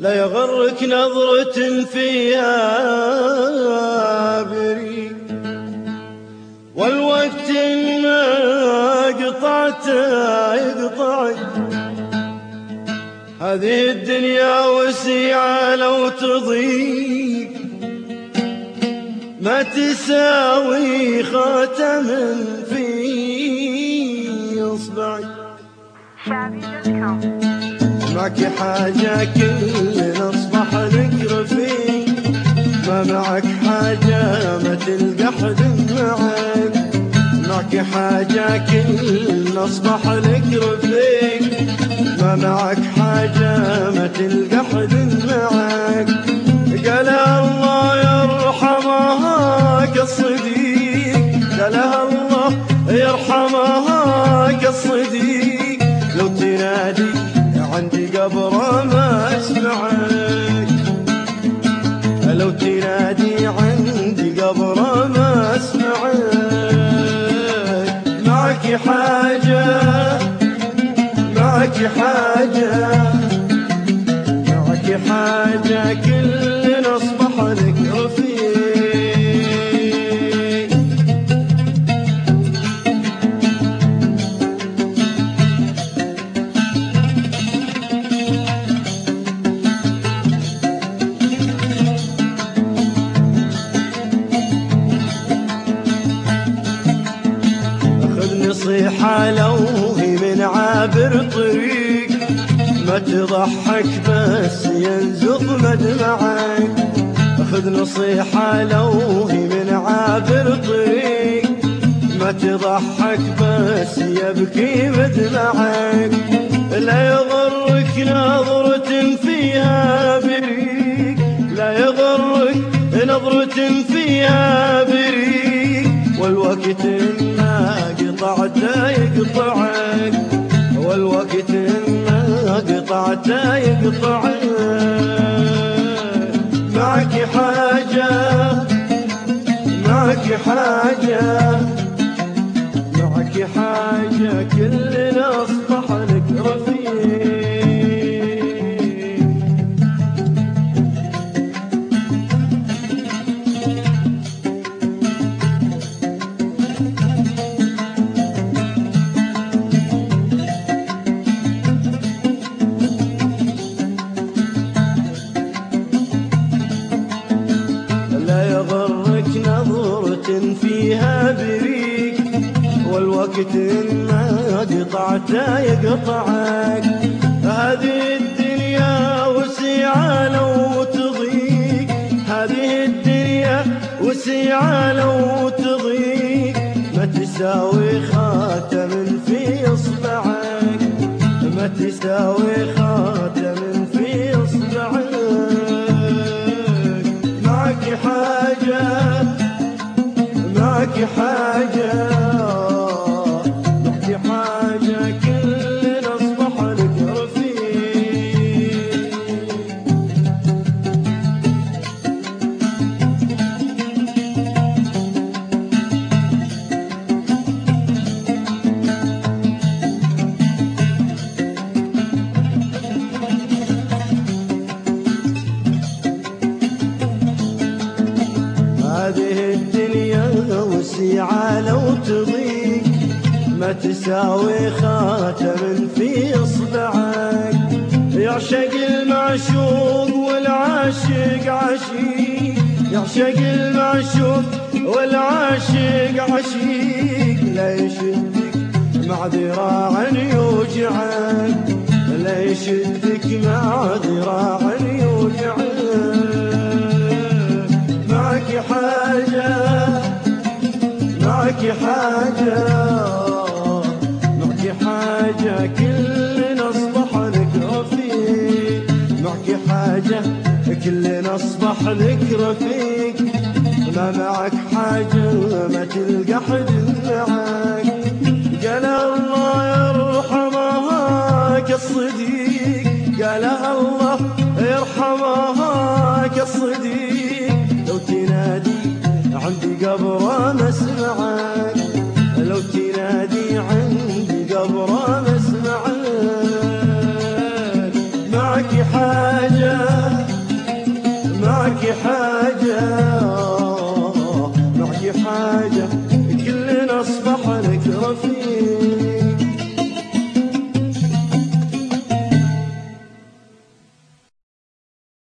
لا يغرك نظرة فيها بريق، والوقت ما قطعته يقطعك. هذه الدنيا وسيعة لو تضيق، ما تساوي خاتم في إصبعك. معك حاجة كل أصبح لك رفيق، ما معك حاجة ما تلقى حد معك. معك حاجة كل أصبح لك رفيق، ما معك حاجة ما تلقى حد معك. قال الله يرحمها كالصديق، قالها الله يرحمها كالصديق. لو تنادي عندي قبر ما اسمعك، لو تنادي عندي قبر ما اسمعك. معك حاجة معك حاجة معك حاجة كلنا أصبح لك رفيق. نصيحة لو هي من عابر طريق، ما تضحك بس ينزف مدمعك. أخذ نصيحة لو هي من عابر طريق، ما تضحك بس يبكي مدمعك. لا يغرك نظرة فيها بريق، لا يغرك نظرة فيها بريق. والوقت ما قطعته يقطعك، والوقت ما قطعته يقطعك. معك حاجة معك حاجة معك حاجة كلنا أصبح لك رفيق. نظرة فيها بريق، والوقت ما قطعته يقطعك. هذه الدنيا وسيعة لو تضيق، هذه الدنيا وسيعة لو تضيق. ما تساوي خاتم في إصبعك، ما تساوي خاتم في إصبعك. معك حاجة معك حاجة معك حاجة كلنا أصبح لك رفيق. هذه الدنيا وسيعة لو تضيق، ما تساوي خاتم في إصبعك. يعشق المعشوق والعاشق عشيق، يعشق المعشوق والعاشق عشيق. لا يشدك مع ذراع يوجعك، لا يشدك مع ذراع يوجعك. معك حاجة معك حاجة معك حاجة كلنا أصبح لك رفيق. معك حاجة كلنا أصبح لك رفيق. ما معك حاجة ما تلقى حد معك. قال الله يرحمها كالصديق، قالها الله يرحمها كالصديق. لو تنادي عندي قبر ما اسمعك، لو تنادي عندي قبر ما اسمعك. معك حاجة حاجة معك حاجة